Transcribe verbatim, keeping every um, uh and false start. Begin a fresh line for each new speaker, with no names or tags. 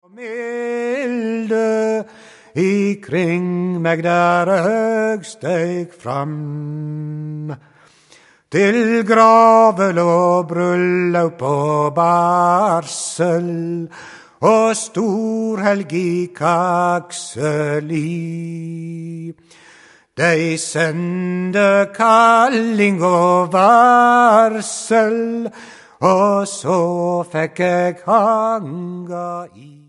Milde ikring meg der jeg steg fram, til gravel og bryllup og barsel, og storhelg i Kakseli. De sende kalling og varsel, og så fikk jeg hanga i.